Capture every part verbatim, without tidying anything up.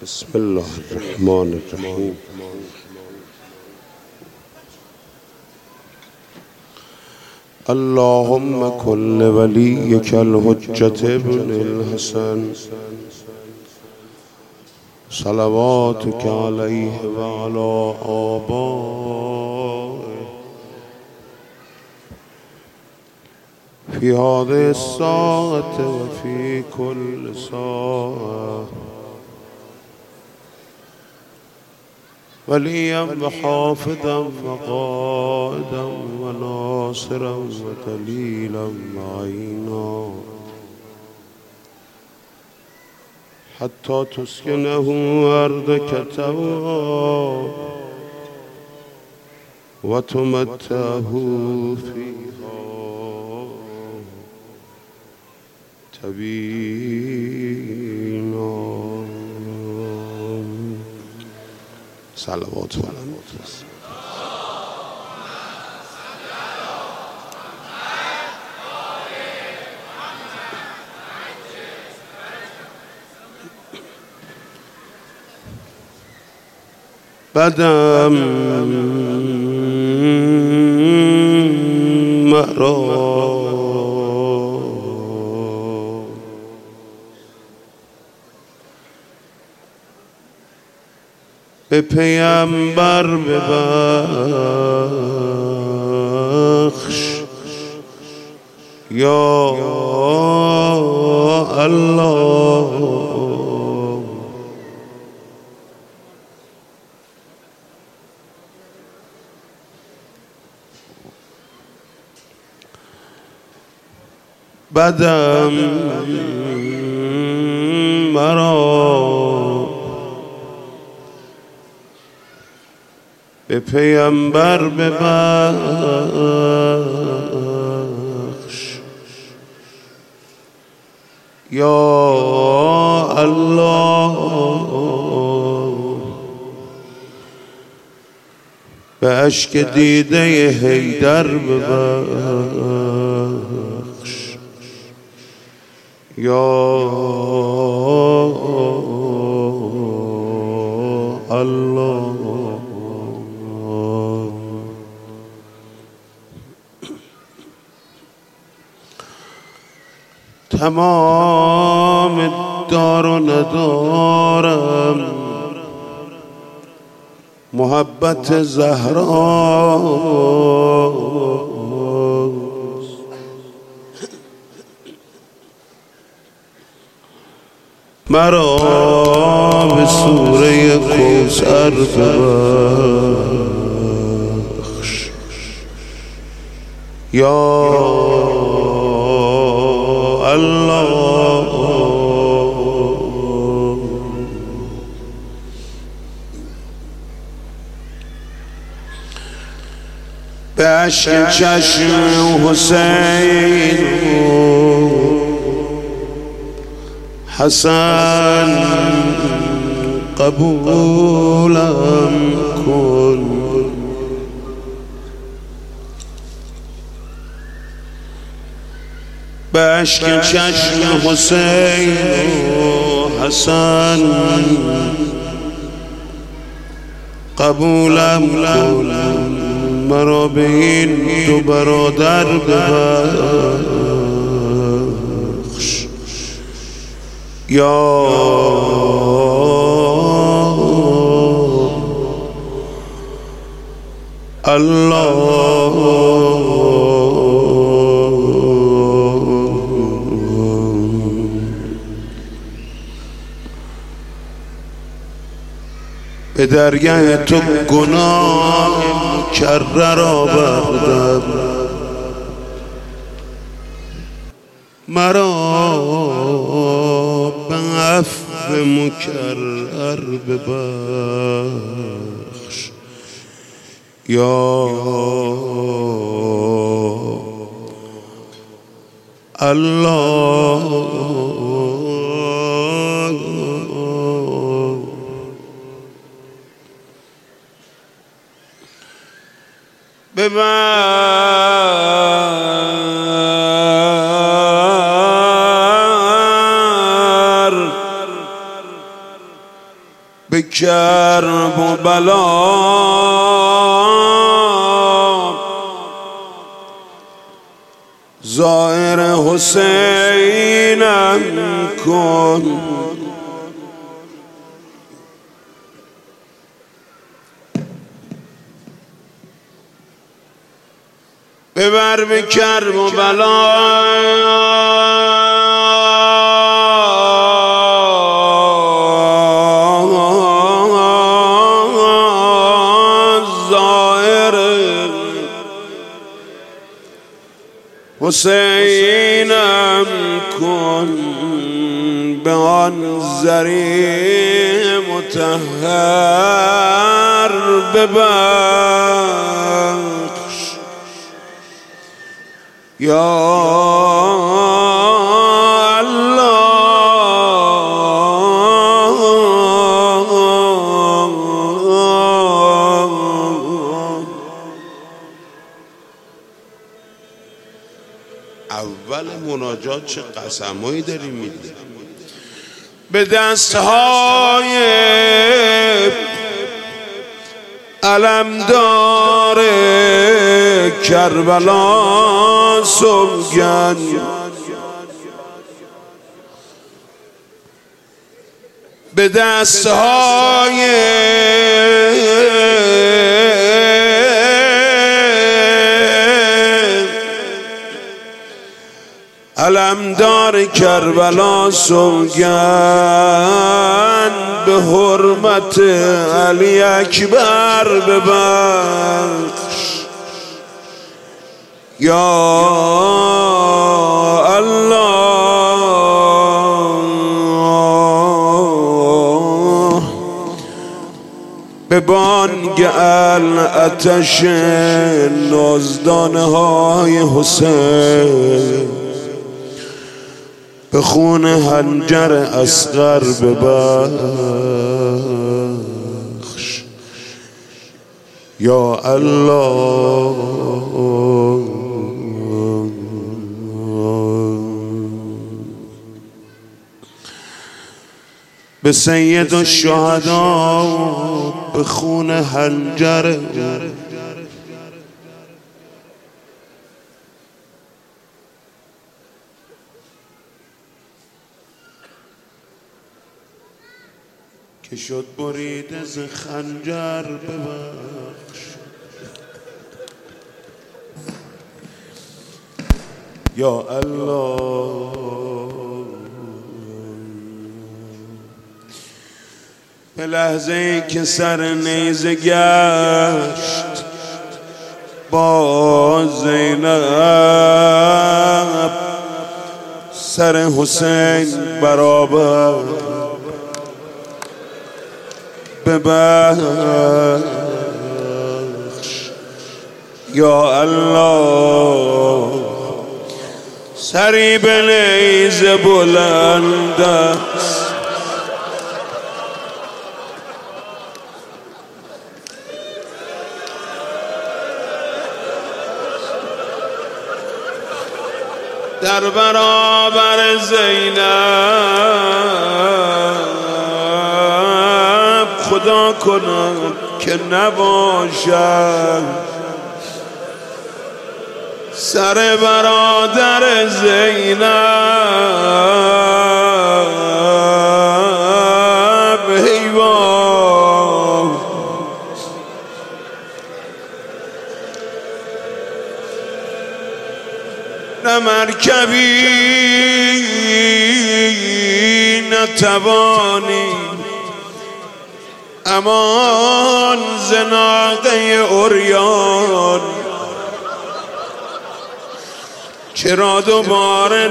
بسم الله الرحمن الرحیم. اللهم كن لوليك الحجة ابن الحسن صلواتك عليه وعلى آبائه في هذه الساعة وفي كل ساعة وليا وحافظا وقائدا وناصرا ودليلا معينا حتى تسكنه أرضك طوعا وتمتعه فيها تبينا. صلوات و بدم مرا به پیامبر ببخش یا الله. بدم مرا به پیامبر ببخش یا الله. به اشک دیده حیدر ببخش یا الله. تمام دار و ندارم محبت زهراست. مرا به سوره کوثر ببخش یا الله. به اشک چشم حسین حسن قبولم کن. به اشک چشم حسین حسن قبولم کن. مرا به این دو برادر ببخش یا الله. به درگاه تو گناه مکرر آوردم. مرا به عفو مکرر ببخش یا الله. ببر به کرب و بلا زائر حسینم کن. ببر به کرب و بلا حسینم کن، به آن زری مطهر ببخش یا اول مناجات چه قسمایی داری میدی؟ به دستهای علمدار کربلا سوگند، به دستهای علمدار کربلا سوگند، به حرمت علی اکبر ببخش یا الله. به بانگ العطش نازدانه های حسین، به خون حنجر اصغر ببخش یا الله. به سید الشهدا، به خون حنجر که شد بریده ز خنجر ببخش یا الله. به لحظه ای که سر نیزه گشت با زینب، سر حسین برابر ببخش یا الله. سری به نیزه بلند است، در برابر زینب، خدا کند که نباشد سر برادر زینب. حیوان نه مرکبی نتوانی امان ز ناقه عریان، چرا دوباره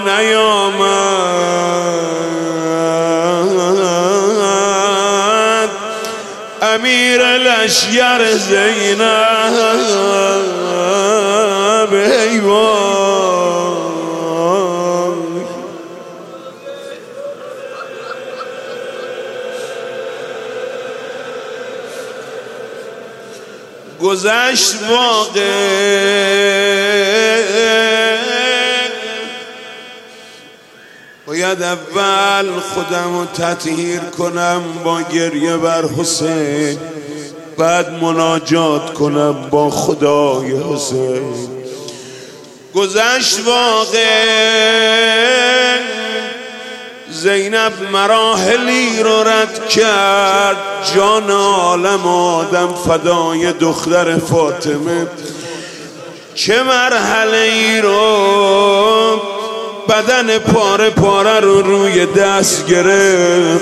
نیامد امیر لشکر زینب. حیوان گذشت واقع، باید باید اول خودم رو تطهیر کنم با گریه بر حسین، بعد مناجات کنم با خدای حسین. گذشت واقع زینب مراحلی رو رد کرد، جان عالم آدم فدای دختر فاطمه. چه مرحله ای رو بدن پاره پاره رو روی دست گرفت.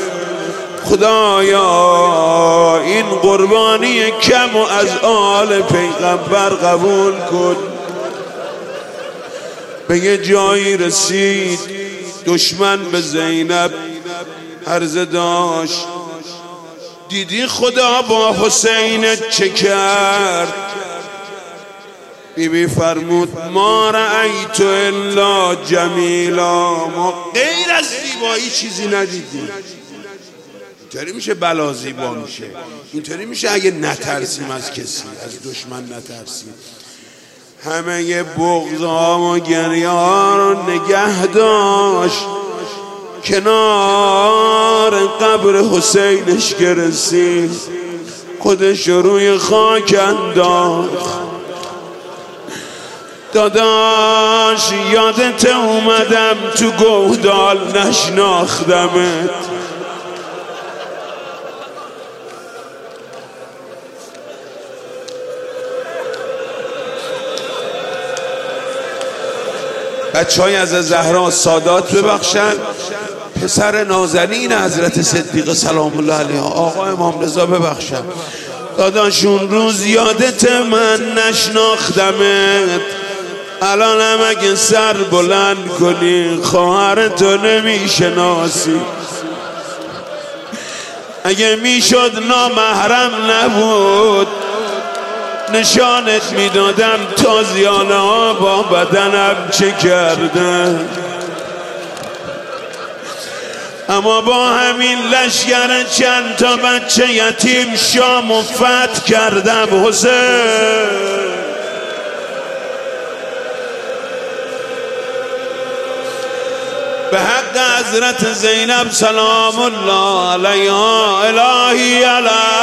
خدایا این قربانی کم و از آل پیغمبر قبول کن. به یه جایی رسید دشمن به زینب عرضه داشت، دیدی خدا با حسین چه کرد؟ بی بی فرمود ما رأیت الا جمیلا، ما غیر از زیبایی چیزی ندیدیم. اینطوری میشه بلا زیبا میشه، اینطوری میشه اگه نترسیم از کسی، از دشمن نترسیم. همه یه بغضا و گریه رو نگه داشت، کنار قبر حسینش که رسید خودش روی خاک انداخت. داداش یادت اومدم تو گودال نشناختمت، بچه های از زهرا سادات ببخشن، پسر نازنین حضرت صدیق سلام الله علیه آقا امام رضا ببخشن. داداشون روز یادت من نشناختمت، الانم اگه سر بلند کنی خواهرتو نمیشناسی. اگه میشد نامحرم نبود نشانت میدادم تازیانه ها با بدنم چه کردن. اما با همین لشگر چند تا بچه یتیم شام و فتح کردم حسین. به حق حضرت زینب سلام الله علیها، الهی علی